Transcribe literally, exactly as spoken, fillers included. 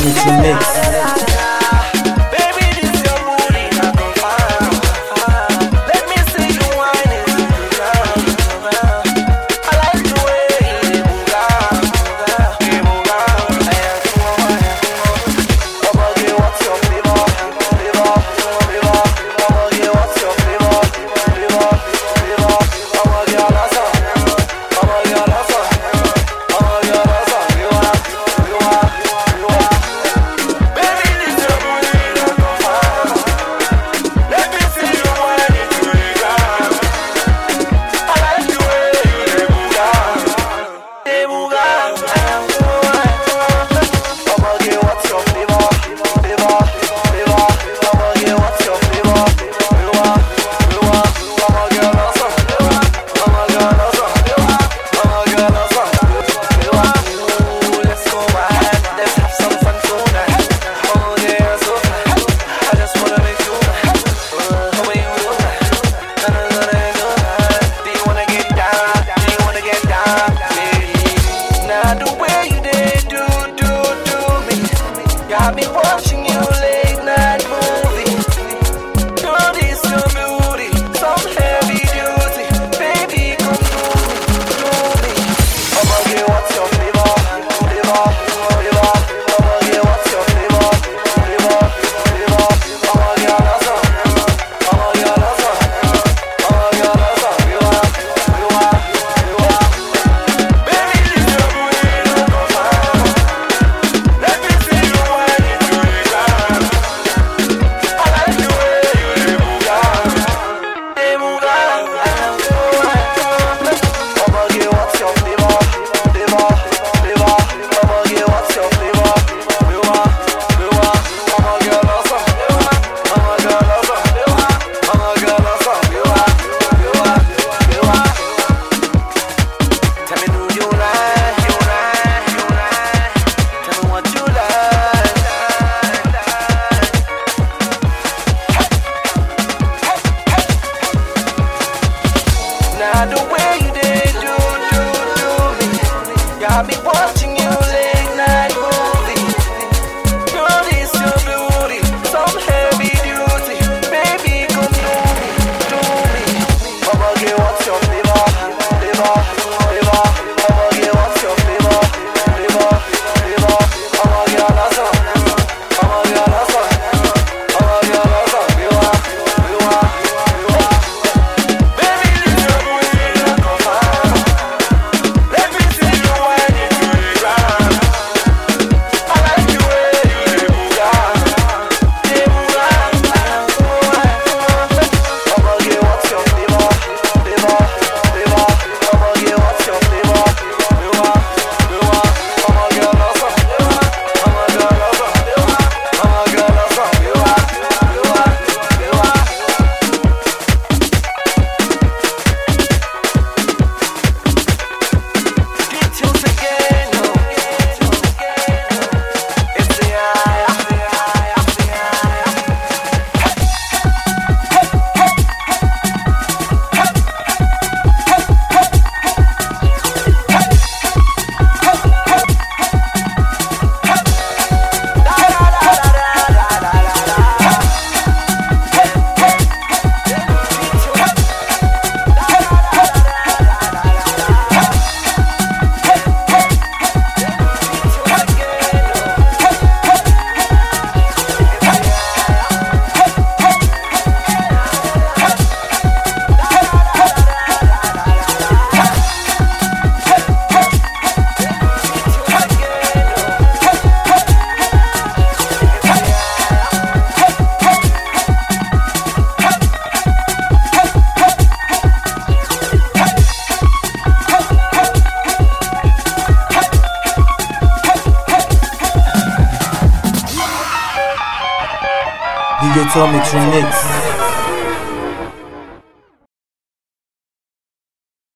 Atomic Remix. I've been watching you late night movies. Girl, it's your beauty, some heavy duty. Baby, come to me, to me. I'ma get what's your flavor, flavor, flavor. I'ma get what's your flavor, flavor, flavor. I'ma get lots of, I'ma get lots of, I'ma get lots of. You are, you are, you are. Baby, it's your beauty, come find. Let me see you. Now the way you did do, do, do me, got me watching you late night movies. Girl, it's your beauty, some heavy duty. Baby, come to me, to me. I'ma get what's your flavor, flavor, flavor. I'ma get what's your flavor, flavor, flavor. I'ma get lots of, I'ma get lots of, I'ma get lots of. You are, you are, you are. D J Atomic Remix.